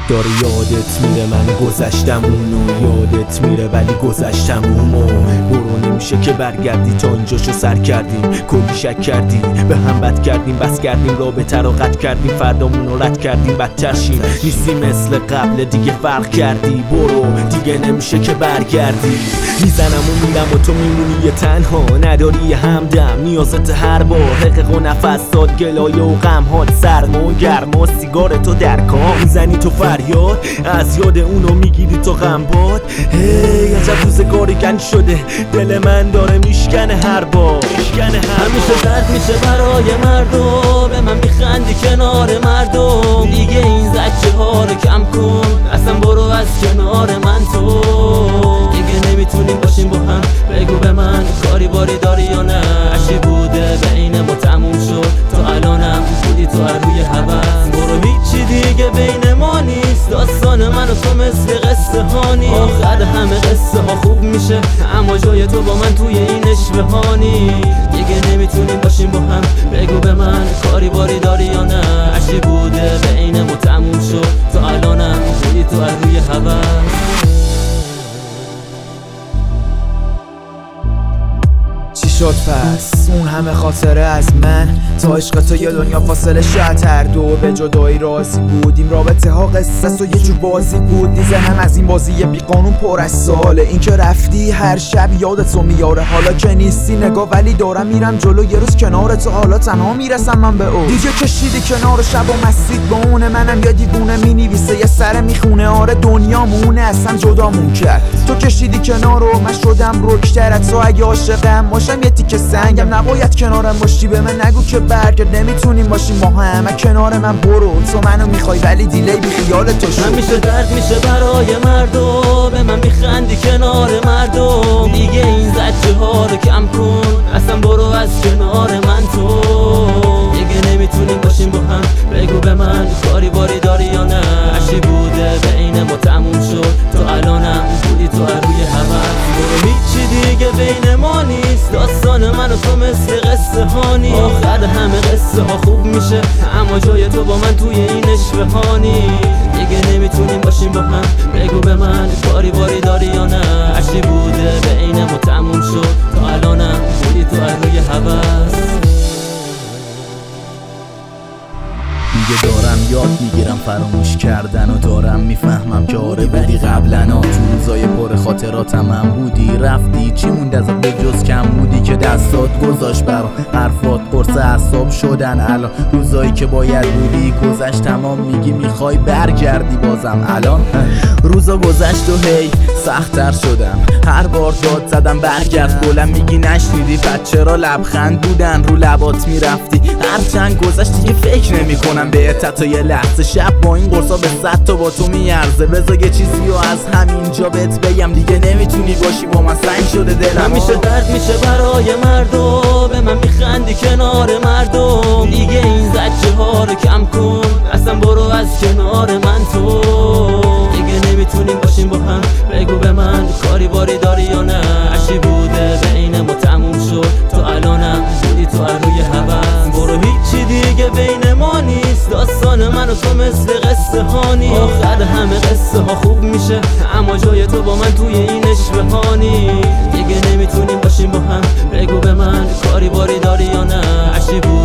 داره یادت میره من گذشتم اونو، یادت میره ولی گذشتم اونو. برو نمیشه که برگردی، تا اینجاشو سر کردیم، کلی شک کردیم، به هم بد کردیم، بس کردیم، رابطه رو قطع کردیم، فردامونو رد کردیم، بدتر شیم، نیستی مثل قبل، دیگه فرق کردی. برو دیگه نمیشه که برگردی. میزنم و میرم و تو میمونی یه تنها، نداری همدم، نیازت هر بار، حقق و نفس داد، گلایه و غم هات، سرما و گرما، سیگار تو در کام، میزنی تو فریاد، از یاد اونو میگیری تو غمباد. هی عجب روزگاری گنج شده، دل من داره میشکنه هر بار، همیشه درد میشه برای مردم، به من میخندی کنار مردم، دیگه این زجه ها رو کم کن، اصلا برو از کنار من تو. دیگه نمیتونیم باشیم با هم، بگو به من کاری باری داری یا نه؟ عشقی بوده بین ما تموم شد، تا الانم بودی تو هر روی هوس. برو هیچی دیگه بین ما نیست، داستان من و تو مثل قصه ها نیست. آخر همه قصه ها خوب میشه، اما جای تو با من توی این اشوه ها نیست. دیگه نمیتونیم باشیم با هم، بگو به من کاری باری داری یا نه؟ عشقی بوده بین ما تموم شد، تا الانم بودی تو هر روی هوس. شد پس اون همه خاطره از من، تا عشق تو یه دنیا فاصله شاید هر دو به جدایی راضی بودیم، رابطه ها قصص و یه جور بازی بود، ذهنم از این بازی بی قانون پر از ساله. این که رفتی هر شب یادتو میاره، حالا که نیستی نگاه ولی دارم میرم جلو، یه روز کنار تو حالا تنها میرسم من به او. دیگه کشیدی کنار شب و مسید با اونه، منم یا دیوونه مینویسه یه سر میخونه، آره دنیا مونه اصلا جدامون کرد. تو کشیدی کنار و من شدم رکترت، تو اگه عاشقم باشم یه تیکه سنگم، نباید کنارم باشی، به من نگو که برگرد، نمیتونیم باشیم با هم، کنار من برو، تو منو میخوای ولی دیلی بی خیال تو شد. همیشه درد میشه برای مردم، به من میخندی کنار مردم، دیگه این زجه ها رو کم کن، اصلا برو از کنار من تو. دیگه نمیتونیم باشیم با هم، بگو به من کاری باری داری یا نه؟ عشقی بوده بین ما تموم شد، تا الانم بودی تو هر روی هوس. برو هیچی دیگه بین ما نیست، داستان من و تو مثل قصه ها نیست. آخر همه قصه ها خوب میشه، اما جای تو با من توی این اشوه ها نیست. دیگه نمیتونیم باشیم با هم، بگو به من کاری باری داری یا نه؟ عشقی بوده بین ما تموم شد، تا الانم بودی تو هر روی هوس. دیگه دارم یاد میگیرم فراموش کردن، و دارم میفهمم که آره بودی قبلنا، تو روزای پر خاطراتم هم بودی، رفتی چی موند ازت به جز کم بودی که دستات گذاشت برا حرفات قرص اعصاب شدن. الان روزایی که باید بودی گذشت تمام، میگی میخوای برگردی بازم، الان روزا گذشت و هی سخت‌تر شدم، هر بار داد زدم برگرد، بلند میگی نشنیدی، بچه را لبخند بودن رو لبات میرفتی، هرچند گذشت دیگه فکر نمی‌کنم بهت، تا یه لحظه شب با این قرصا به 100 تا با تو میارزه. بذار یه چیزی رو از همینجا بهت بگم، دیگه نمیتونی باشی با من، سنگ شده دلم. همیشه درد میشه برای مردم، به من میخندی کنار مردم، دیگه این زجه ها رو کم کن، اصلا برو از کنار من تو. دیگه نمیتونیم باشیم با هم، بگو به من کاری باری داری یا نه؟ عشقی بوده بین ما تموم شد، تا الانم بودی تو هر روی هوس. برو هیچی دیگه بین ما نیست، داستان من و تو مثل قصه ها نیست. آخر همه قصه ها خوب میشه، اما جای تو با من توی این اشوه ها نیست. دیگه نمیتونیم باشیم با هم، بگو به من کاری باری داری یا نه؟ عشقی